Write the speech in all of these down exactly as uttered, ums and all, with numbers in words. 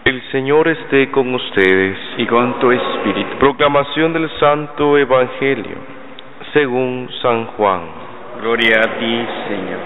El Señor esté con ustedes. Y con tu espíritu. Proclamación del Santo Evangelio según San Juan. Gloria a ti, Señor.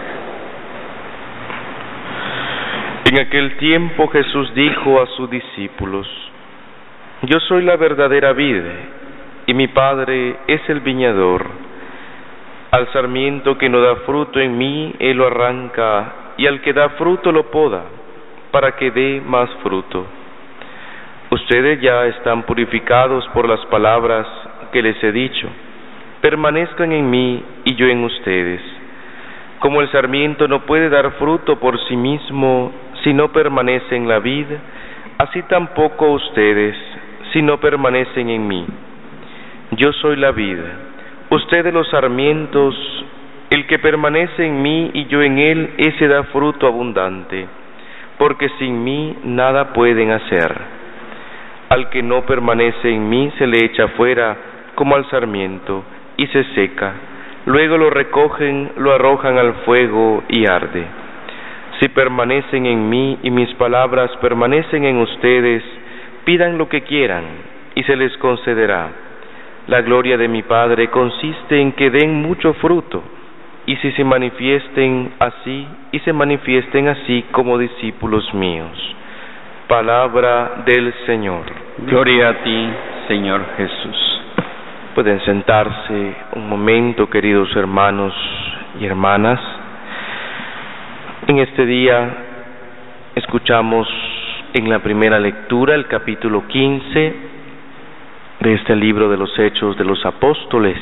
En aquel tiempo Jesús dijo a sus discípulos: Yo soy la verdadera vid, y mi Padre es el viñador. Al sarmiento que no da fruto en mí, Él lo arranca, y al que da fruto lo poda, para que dé más fruto. Ustedes ya están purificados por las palabras que les he dicho. Permanezcan en mí y yo en ustedes. Como el sarmiento no puede dar fruto por sí mismo si no permanece en la vid, así tampoco ustedes si no permanecen en mí. Yo soy la vid, ustedes los sarmientos. El que permanece en mí y yo en él, ese da fruto abundante, porque sin mí nada pueden hacer. Al que no permanece en mí se le echa fuera como al sarmiento y se seca. Luego lo recogen, lo arrojan al fuego y arde. Si permanecen en mí y mis palabras permanecen en ustedes, pidan lo que quieran y se les concederá. La gloria de mi Padre consiste en que den mucho fruto, y si se manifiesten así, y se manifiesten así como discípulos míos. Palabra del Señor. Gloria a ti, Señor Jesús. Pueden sentarse un momento, queridos hermanos y hermanas. En este día escuchamos en la primera lectura el capítulo quince de este libro de los Hechos de los Apóstoles,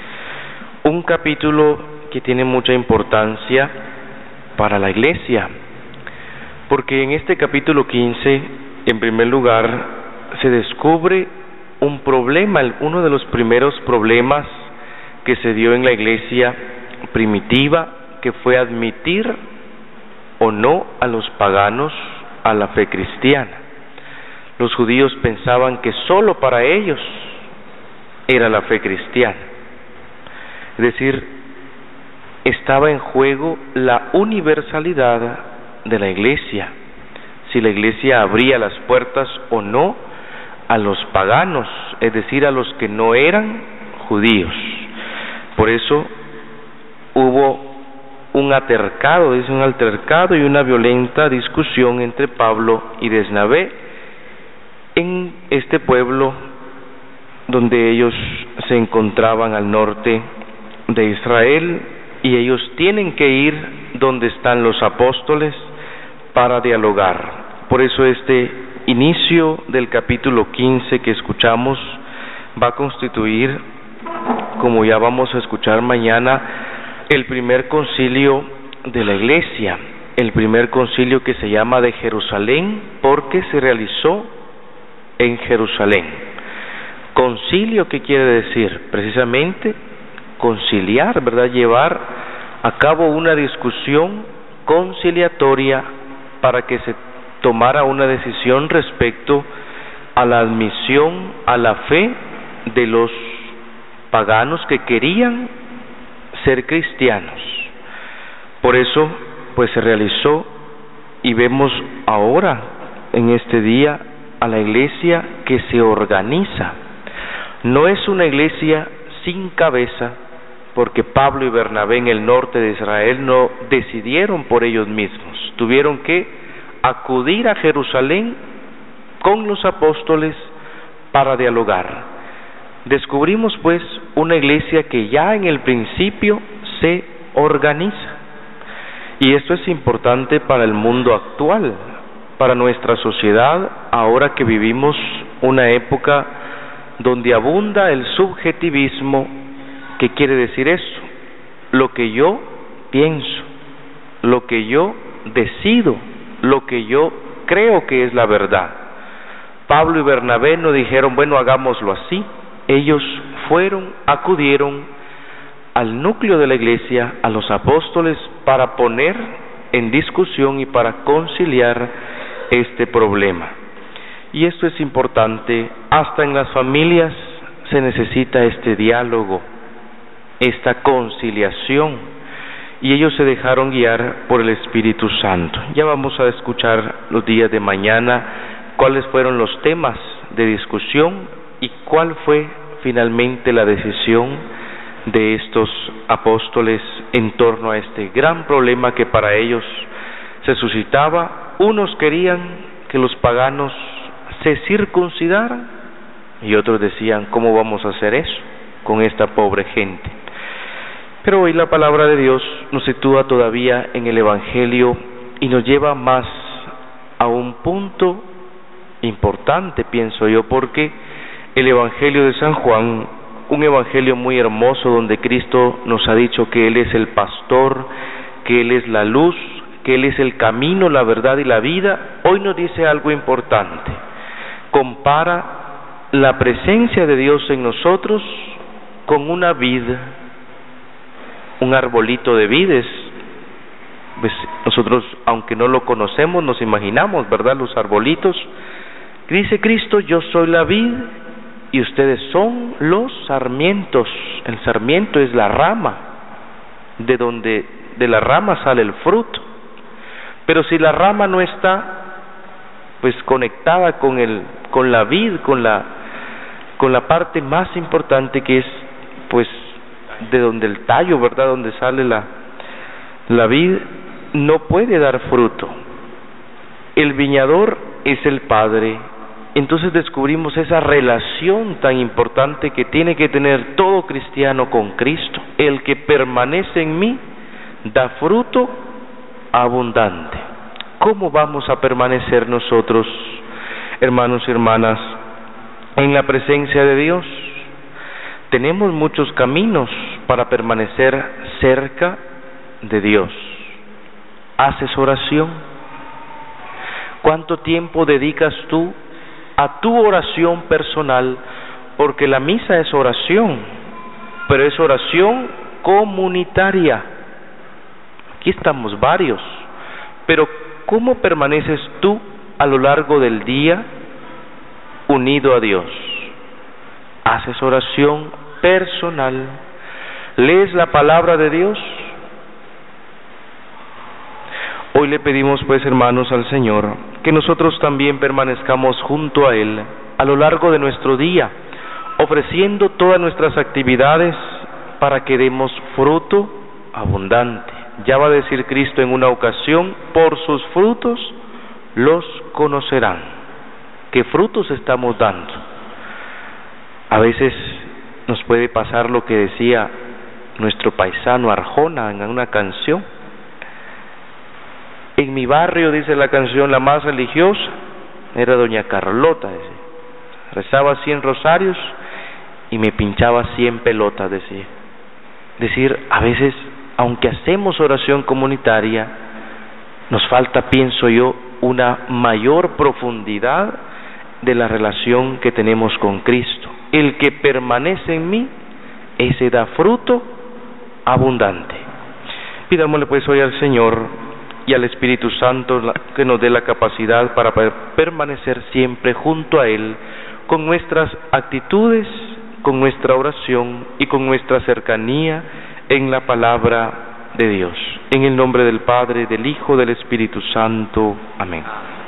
un capítulo que tiene mucha importancia para la Iglesia, porque en este capítulo quince, en primer lugar, se descubre un problema, uno de los primeros problemas que se dio en la Iglesia primitiva, que fue admitir o no a los paganos a la fe cristiana. Los judíos pensaban que solo para ellos era la fe cristiana. Es decir, estaba en juego la universalidad de la Iglesia, si la Iglesia abría las puertas o no a los paganos, es decir, a los que no eran judíos. Por eso hubo un altercado, dice un altercado y una violenta discusión entre Pablo y Bernabé en este pueblo donde ellos se encontraban al norte de Israel, y ellos tienen que ir donde están los apóstoles para dialogar. Por eso este inicio del capítulo quince que escuchamos va a constituir, como ya vamos a escuchar mañana, el primer concilio de la Iglesia, el primer concilio que se llama de Jerusalén, porque se realizó en Jerusalén. Concilio, ¿qué quiere decir? Precisamente conciliar, ¿verdad? Llevar a cabo una discusión conciliatoria para que se tomara una decisión respecto a la admisión a la fe de los paganos que querían ser cristianos. Por eso, pues se realizó, y vemos ahora en este día a la Iglesia que se organiza. No es una iglesia sin cabeza, porque Pablo y Bernabé en el norte de Israel no decidieron por ellos mismos. Tuvieron que acudir a Jerusalén con los apóstoles para dialogar. Descubrimos pues una iglesia que ya en el principio se organiza. Y esto es importante para el mundo actual, para nuestra sociedad, ahora que vivimos una época donde abunda el subjetivismo. ¿Qué quiere decir eso? Lo que yo pienso, lo que yo decido, lo que yo creo que es la verdad. Pablo y Bernabé no dijeron, bueno, hagámoslo así. Ellos fueron, acudieron al núcleo de la Iglesia, a los apóstoles, para poner en discusión y para conciliar este problema. Y esto es importante, hasta en las familias se necesita este diálogo, esta conciliación, y ellos se dejaron guiar por el Espíritu Santo. Ya vamos a escuchar los días de mañana cuáles fueron los temas de discusión y cuál fue finalmente la decisión de estos apóstoles en torno a este gran problema que para ellos se suscitaba. Unos querían que los paganos se circuncidaran y otros decían, ¿cómo vamos a hacer eso con esta pobre gente? Pero hoy la palabra de Dios nos sitúa todavía en el Evangelio y nos lleva más a un punto importante, pienso yo, porque el Evangelio de San Juan, un evangelio muy hermoso donde Cristo nos ha dicho que Él es el pastor, que Él es la luz, que Él es el camino, la verdad y la vida, hoy nos dice algo importante. Compara la presencia de Dios en nosotros con una vid, un arbolito de vides. Pues nosotros, aunque no lo conocemos, nos imaginamos, ¿verdad?, los arbolitos. Dice Cristo, yo soy la vid y ustedes son los sarmientos. El sarmiento es la rama, de donde de la rama sale el fruto. Pero si la rama no está pues conectada con el con la vid, con la con la parte más importante que es pues de donde el tallo, ¿verdad?, donde sale la la vid, no puede dar fruto. El viñador es el Padre. Entonces descubrimos esa relación tan importante que tiene que tener todo cristiano con Cristo. El que permanece en mí da fruto abundante. ¿Cómo vamos a permanecer nosotros, hermanos y hermanas, en la presencia de Dios? Tenemos muchos caminos para permanecer cerca de Dios. ¿Haces oración? ¿Cuánto tiempo dedicas tú a tu oración personal? Porque la misa es oración, pero es oración comunitaria. Aquí estamos varios, pero ¿cómo permaneces tú a lo largo del día unido a Dios? ¿Haces oración personal? ¿Lees la palabra de Dios? Hoy le pedimos pues, hermanos, al Señor que nosotros también permanezcamos junto a Él a lo largo de nuestro día, ofreciendo todas nuestras actividades para que demos fruto abundante. Ya va a decir Cristo en una ocasión, por sus frutos los conocerán. ¿Qué frutos estamos dando? A veces nos puede pasar lo que decía nuestro paisano Arjona en una canción. En mi barrio, dice la canción, la más religiosa era doña Carlota, decía. Rezaba cien rosarios y me pinchaba cien pelotas, decía. Decir, a veces, aunque hacemos oración comunitaria, nos falta, pienso yo, una mayor profundidad de la relación que tenemos con Cristo. El que permanece en mí, ese da fruto abundante. Pidámosle pues hoy al Señor y al Espíritu Santo que nos dé la capacidad para permanecer siempre junto a Él, con nuestras actitudes, con nuestra oración y con nuestra cercanía en la palabra de Dios. En el nombre del Padre, del Hijo, del Espíritu Santo. Amén.